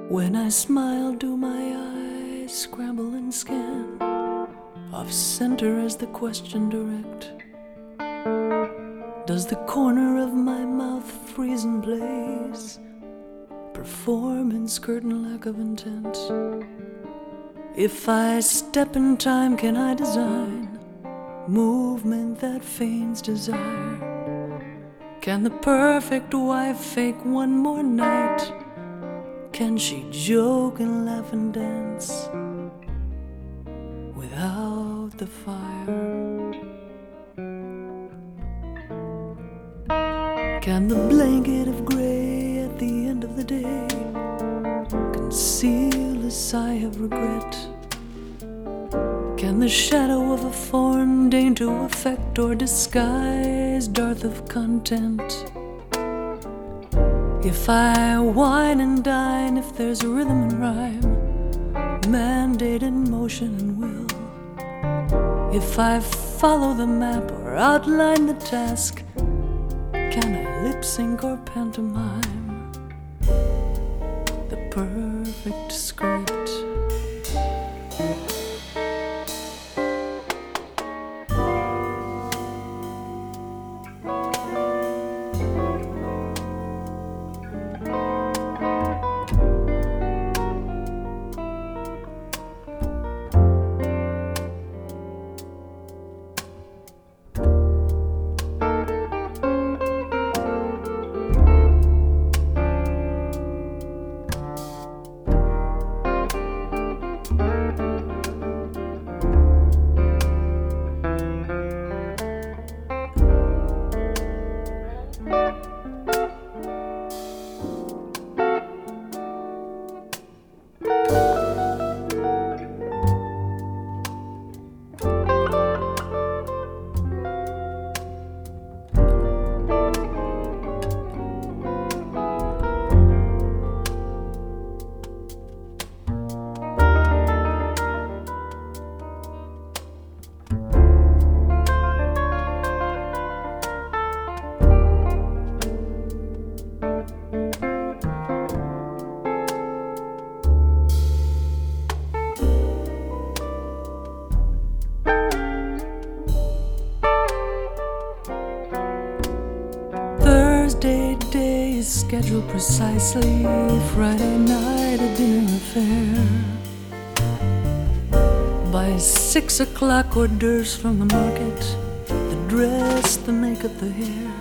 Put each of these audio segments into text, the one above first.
When I smile, do my eyes scramble and scan off center as the question direct? Does the corner of my mouth freeze in place, performance curtain lack of intent? If I step in time, can I design movement that feigns desire? Can the perfect wife fake one more night? Can she joke and laugh and dance without the fire? Can the blanket of gray at the end of the day conceal a sigh of regret? Can the shadow of a form deign to affect or disguise dearth of content? If I wine and dine, if there's rhythm and rhyme, mandate and motion and will, if I follow the map or outline the task, can I lip sync or pantomime the perfect script? Thursday day is scheduled precisely, Friday night a dinner affair. By 6 o'clock hors d'oeuvres from the market, the dress, the makeup, the hair.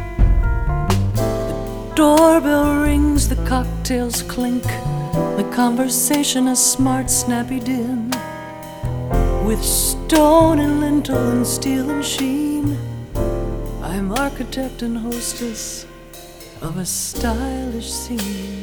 The doorbell rings, the cocktails clink, the conversation a smart snappy din. With stone and lintel and steel and sheen, I'm architect and hostess of a stylish scene.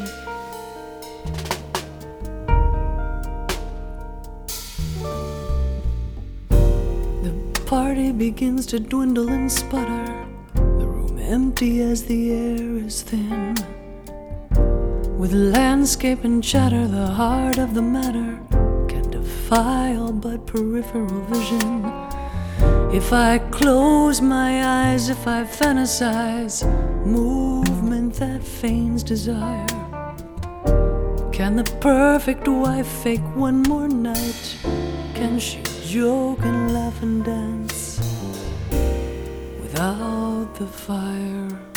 The party begins to dwindle and sputter, the room empty as the air is thin. With landscape and chatter, the heart of the matter can defy all but peripheral vision. If I close my eyes, if I fantasize movement that feigns desire, can the perfect wife fake one more night? Can she joke and laugh and dance without the fire?